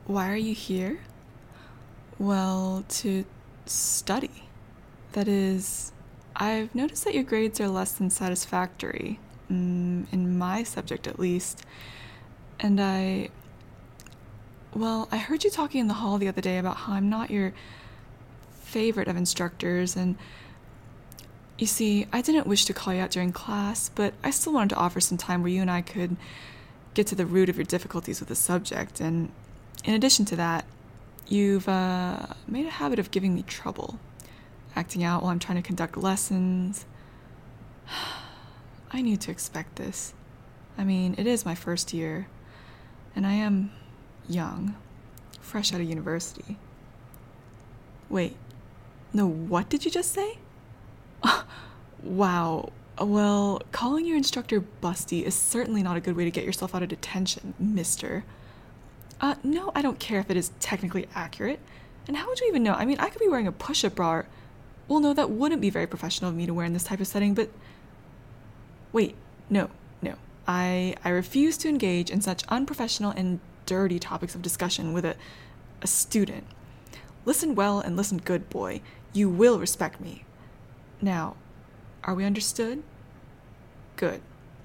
Why are you here? Well, to study. That is, I've noticed that your grades are less than satisfactory, in my subject at least. And I heard you talking in the hall the other day about how I'm not your favorite of instructors, and you see, I didn't wish to call you out during class, but I still wanted to offer some time where you and I could get to the root of your difficulties with the subject, and in addition to that, you've made a habit of giving me trouble, acting out while I'm trying to conduct lessons. I knew to expect this. I mean, it is my first year, and I am young, fresh out of university. Wait, no, what did you just say? Wow. Well, calling your instructor busty is certainly not a good way to get yourself out of detention, mister. No, I don't care if it is technically accurate. And how would you even know? I mean, I could be wearing a push-up bra or... Well, no, that wouldn't be very professional of me to wear in this type of setting, but... Wait, no. I refuse to engage in such unprofessional and dirty topics of discussion with a student. Listen well and listen good, boy. You will respect me. Now, are we understood? Good.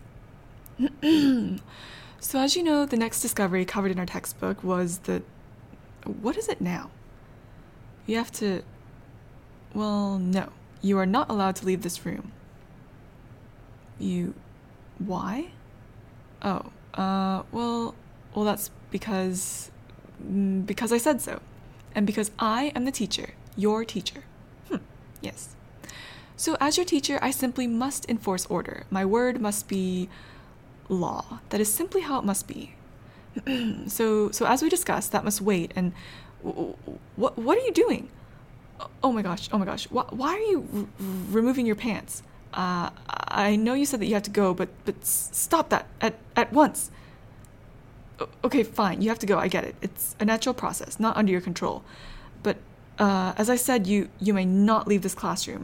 So as you know, the next discovery covered in our textbook was the... What is it now? You have to... Well, no. You are not allowed to leave this room. You... Why? Oh, well, that's because I said so. And because I am the teacher, your teacher. Yes. So as your teacher, I simply must enforce order. My word must be law. That is simply how it must be. So as we discussed, that must wait. And what are you doing? Oh my gosh. Why are you removing your pants? I know you said that you have to go, but stop that at once. Okay, fine. You have to go. I get it. It's a natural process, not under your control. But as I said, you may not leave this classroom.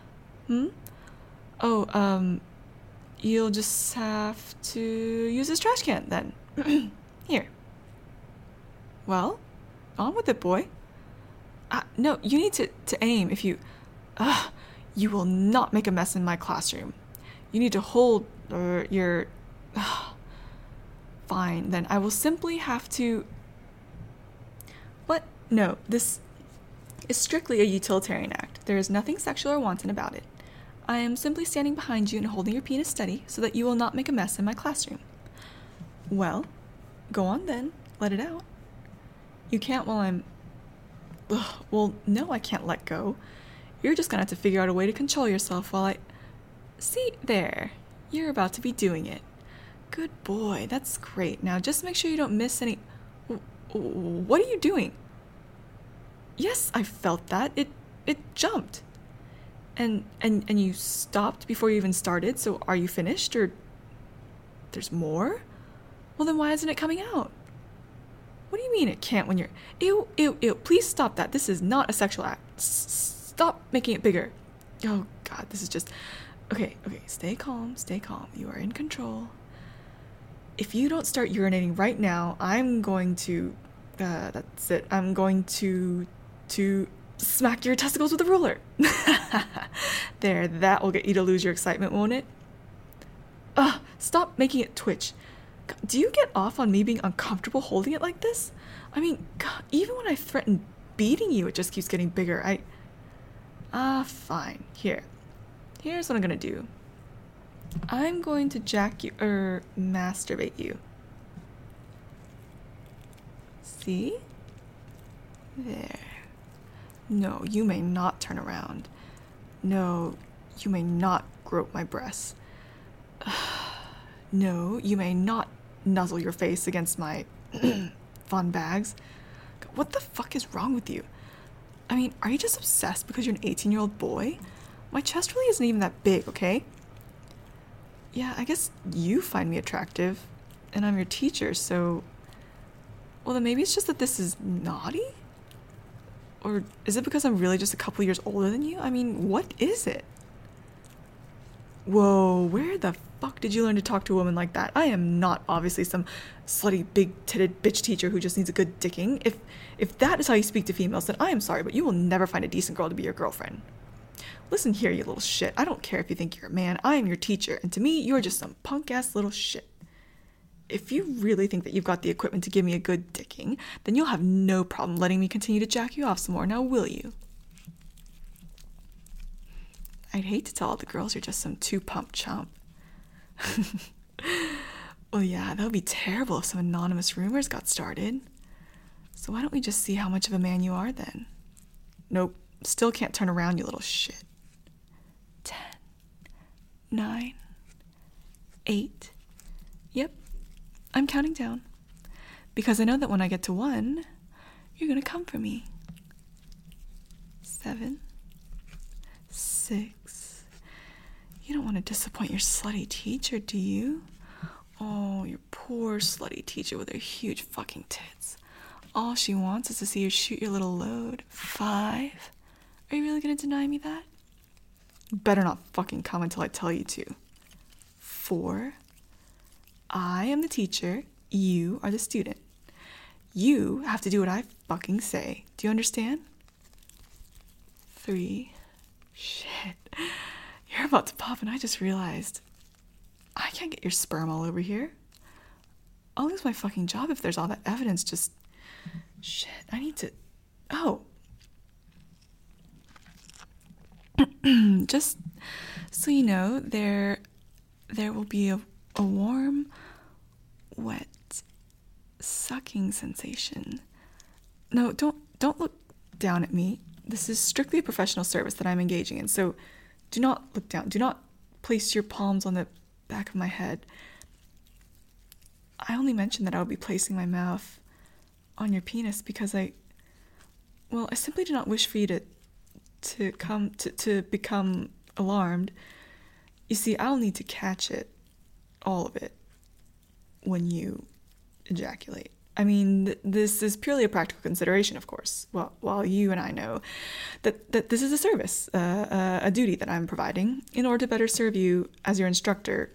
Oh, you'll just have to use this trash can then. Here. Well, on with it, boy. No, you need to aim if you... You will not make a mess in my classroom. You need to hold your... Fine, then I will simply have to... What? No, this is strictly a utilitarian act. There is nothing sexual or wanton about it. I am simply standing behind you and holding your penis steady so that you will not make a mess in my classroom. Well, go on then. Let it out. You can't while I'm... Well, no, I can't let go. You're just gonna have to figure out a way to control yourself while I... See, there. You're about to be doing it. Good boy, that's great. Now just make sure you don't miss any... What are you doing? Yes, I felt that. It jumped. And you stopped before you even started, so are you finished, or... There's more? Well, then why isn't it coming out? What do you mean it can't when you're... Ew, please stop that. This is not a sexual act. Stop making it bigger. Oh, God, this is just... Okay, stay calm. You are in control. If you don't start urinating right now, I'm going to... that's it. I'm going to smack your testicles with a ruler. There, that will get you to lose your excitement, won't it? Stop making it twitch. God, do you get off on me being uncomfortable holding it like this? I mean, God, even when I threaten beating you, it just keeps getting bigger. Fine. Here's what I'm gonna do. I'm going to jack you, masturbate you. See? There. No, you may not turn around. No, you may not grope my breasts. No, you may not nuzzle your face against my fun bags. What the fuck is wrong with you? I mean, are you just obsessed because you're an 18-year-old boy? My chest really isn't even that big, okay? Yeah, I guess you find me attractive, and I'm your teacher, so... Well, then maybe it's just that this is naughty? Or is it because I'm really just a couple years older than you? I mean, what is it? Whoa, where the fuck did you learn to talk to a woman like that? I am not obviously some slutty, big-titted bitch teacher who just needs a good dicking. If that is how you speak to females, then I am sorry, but you will never find a decent girl to be your girlfriend. Listen here, you little shit. I don't care if you think you're a man. I am your teacher, and to me, you're just some punk-ass little shit. If you really think that you've got the equipment to give me a good dicking, then you'll have no problem letting me continue to jack you off some more, now will you? I'd hate to tell all the girls you're just some two-pump chump. Well, yeah, that would be terrible if some anonymous rumors got started. So why don't we just see how much of a man you are then? Nope, still can't turn around, you little shit. 10, 9, 8. Yep, I'm counting down. Because I know that when I get to 1, you're gonna come for me. 7, 6. You don't want to disappoint your slutty teacher, do you? Oh, your poor slutty teacher with her huge fucking tits. All she wants is to see you shoot your little load. 5. Are you really gonna deny me that? Better not fucking come until I tell you to. 4. I am the teacher. You are the student. You have to do what I fucking say. Do you understand? 3. Shit. You're about to pop and I just realized I can't get your sperm all over here. I'll lose my fucking job if there's all that evidence just... Shit, I need to... Oh. Just so you know, there will be a warm, wet, sucking sensation. No, don't look down at me. This is strictly a professional service that I'm engaging in, so do not look down. Do not place your palms on the back of my head. I only mentioned that I would be placing my mouth on your penis because I simply do not wish for you to become alarmed. You see, I'll need to catch it, all of it, when you ejaculate. I mean, this is purely a practical consideration, of course. Well, while you and I know that this is a service, a duty that I'm providing in order to better serve you as your instructor.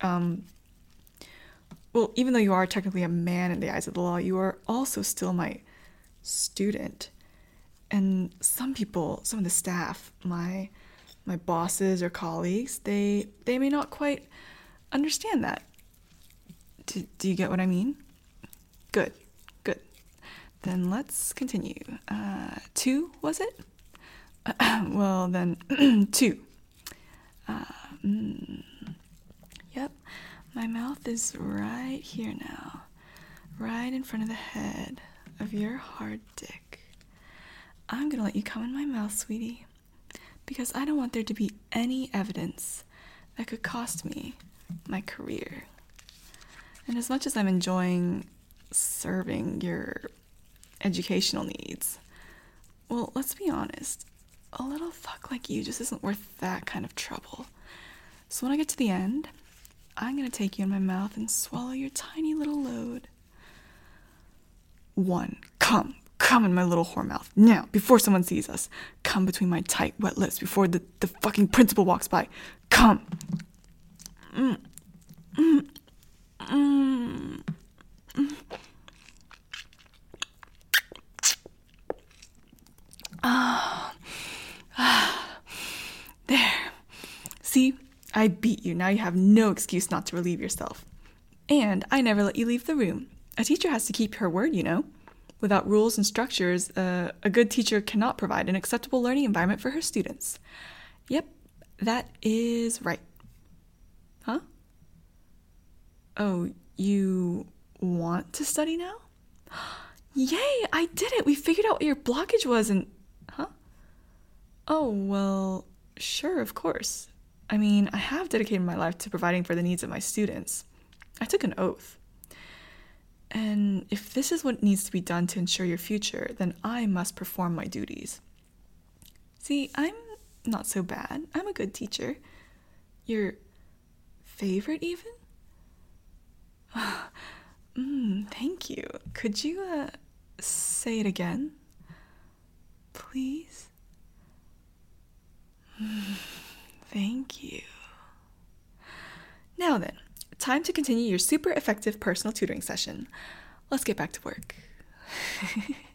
Well, even though you are technically a man in the eyes of the law, you are also still my student. And some people, some of the staff, my bosses or colleagues, they may not quite understand that. Do you get what I mean? Good. Then let's continue. 2, was it? Well, then, 2. Yep, my mouth is right here now. Right in front of the head of your hard dick. I'm gonna let you come in my mouth, sweetie. Because I don't want there to be any evidence that could cost me my career. And as much as I'm enjoying serving your educational needs, well, let's be honest, a little fuck like you just isn't worth that kind of trouble. So when I get to the end, I'm gonna take you in my mouth and swallow your tiny little load. 1, come in my little whore mouth. Now, before someone sees us. Come between my tight, wet lips before the fucking principal walks by. Come. There. See? I beat you. Now you have no excuse not to relieve yourself. And I never let you leave the room. A teacher has to keep her word, you know. Without rules and structures, a good teacher cannot provide an acceptable learning environment for her students. Yep, that is right. Huh? Oh, you want to study now? Yay, I did it! We figured out what your blockage was and... Huh? Oh, well, sure, of course. I mean, I have dedicated my life to providing for the needs of my students. I took an oath. And if this is what needs to be done to ensure your future, then I must perform my duties. See, I'm not so bad. I'm a good teacher. Your favorite, even? Thank you. Could you, say it again? Please? Thank you. Now then, time to continue your super effective personal tutoring session. Let's get back to work.